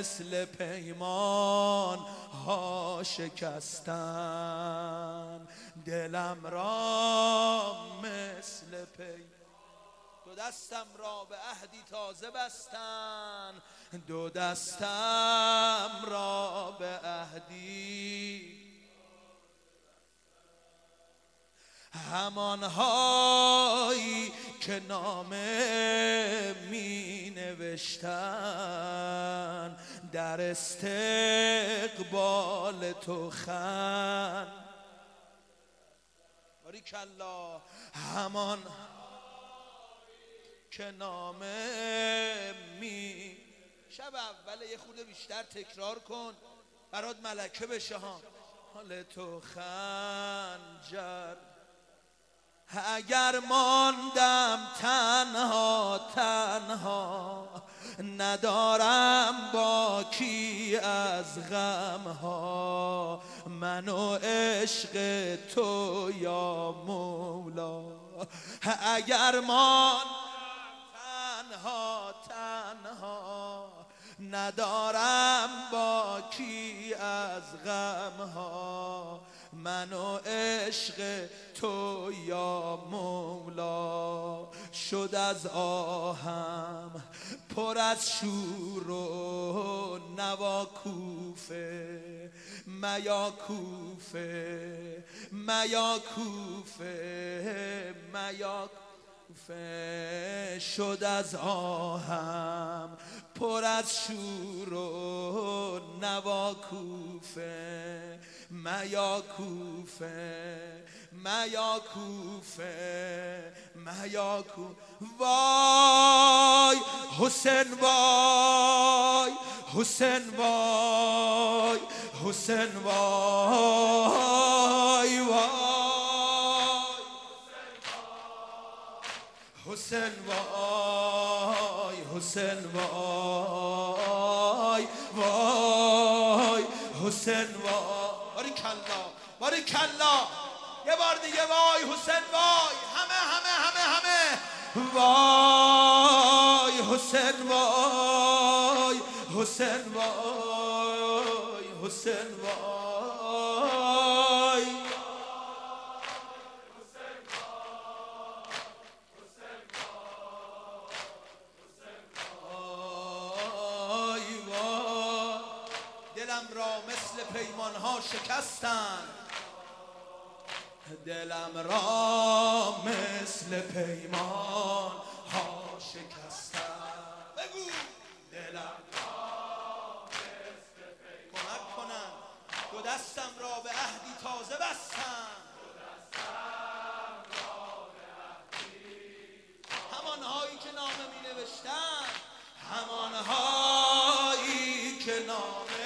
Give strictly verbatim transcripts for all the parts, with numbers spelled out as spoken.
مثل پیمان ها شکستن، دلم را مثل پیمان، دو دستم را به عهدی تازه بستن، دو دستم را به عهدی، همانهایی که نامه می نوشتن، در استقبال تو خن، باریکالله، همان که نامه می، شب اول یه خورده بیشتر تکرار کن برات ملکه بشه ها. حال تو خنجر، اگر ماندم تنها تنها، ندارم باکی از غمها، من و عشق تو یا مولا. اگر ماندم تنها تنها، ندارم باکی از غمها، من و عشق تو یا مولا. شد از آهم پر از شور و نوا کوفه، میا کوفه میا کوفه میا کوفه، شد از آهم پر از شور و نوا کوفه، میا کوفه میا کوفه میا کوفه. وای حسین وای حسین وای حسین وای وای حسین وای حسین وای وای حسین وای. باریکالله باریکالله، یه بار دیگه وای حسین وای، همه همه همه همه وای حسین وای حسین وای حسین وای. دلم را مثل پیمان ها شکستن، دلم را مثل پیمان ها شکستن، بگو دلم را مثل پیمان، کمک کنن، دو دستم را به عهدی تازه بستن، دو دستم را به عهدی، همانهایی که نامه می نوشتن، همانهایی که نامه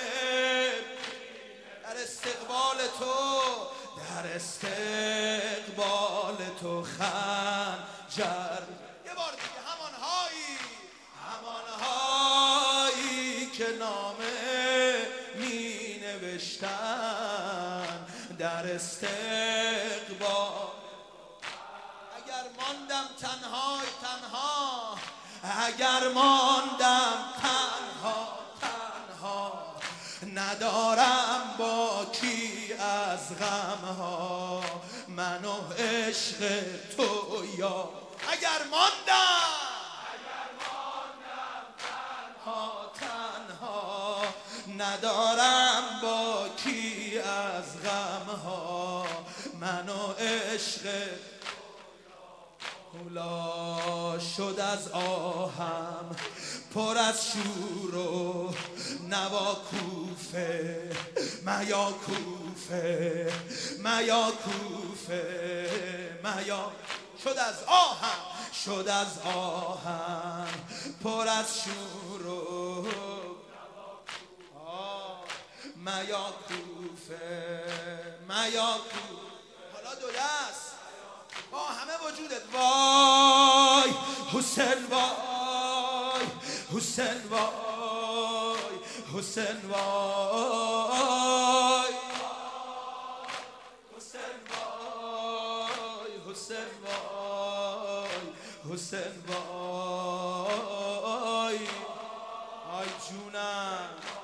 در استقبال تو، در استقبال تو خنجر. یه بار دیگه همانهایی همانهایی که نامه می نوشتن، در استقبال. اگر ماندم تنها تنها، اگر ماندم تنها تنها، ندارم باکی از غمها، من و عشق تو یا. اگر ماندم اگر ماندم تنها تنها، ندارم باکی از غمها، من و عشق مولا. شد از آهم پر از شور و نوا کوفه، میا کوفه میا کوفه میا. شد از آهم شد از آهم پر از شور و میا کوفه میا کوفه. حالا دو دست با همه وجودت. وای حسین وای حسین وای حسین وای حسین وای حسین وای حسین وای. آی جونم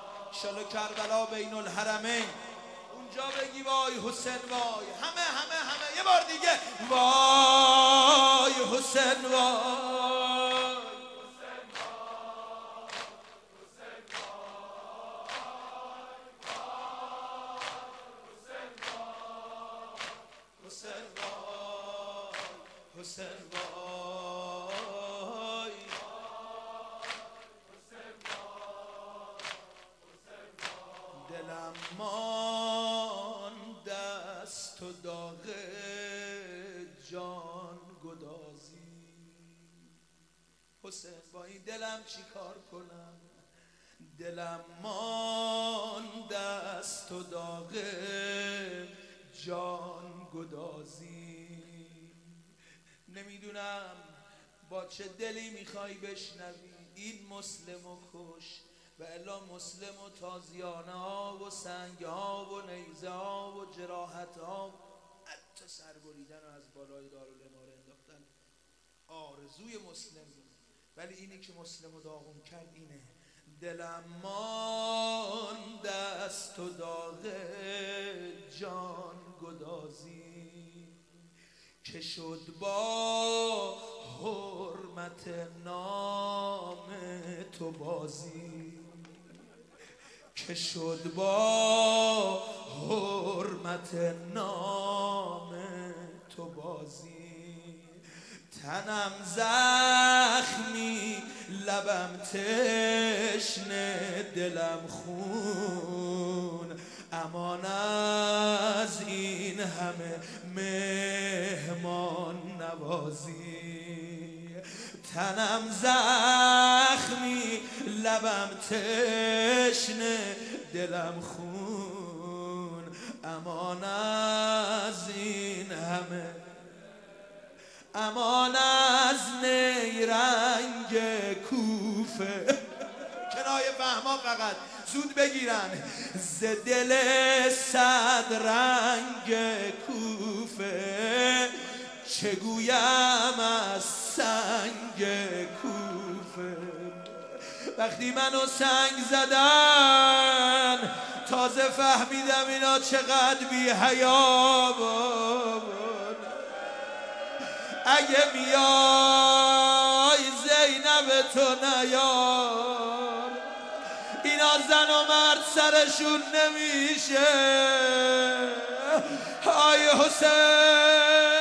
کربلا بین الحرمین، اونجا بگی وای حسین وای. همه همه همه یه بار دیگه وای حسین وای. حسین وای حسین وای. دلم ماند دست و داغ جان گدازی. حسین با این دلم چی کار کنم؟ دلم ماند دست و داغ جان گدازی. نمیدونم با چه دلی میخوای بشنوی این مسلمو کش، و الا مسلم و تازیانه ها و سنگ ها و نیزه ها و جراحت ها، حتی سربریدن و از بالای دارالاماره انداختن آرزوی مسلم بود، ولی اینی که مسلم و داغون کرد اینه. دلم ماند دست و داغ جان گدازی، که شد با حرمت نام تو بازی، که شد با حرمت نام تو بازی. تنم زخمی لبم تشنه دلم خون، امان از این همه مهمان نوازی. تنم زخمی لبم تشنه دلم خون، امان از این همه، امان از نیرنگ کوفه. کنایه فهما فقط زود بگیرن. ز دل صد رنگ کوفه چگویم از سنگ کوفه. وقتی منو سنگ زدن تازه فهمیدم اینا چقدر بی حیا بود. اگه میای زینب تو نیار، اینا زن و مرد سرشون نمیشه. آی حسین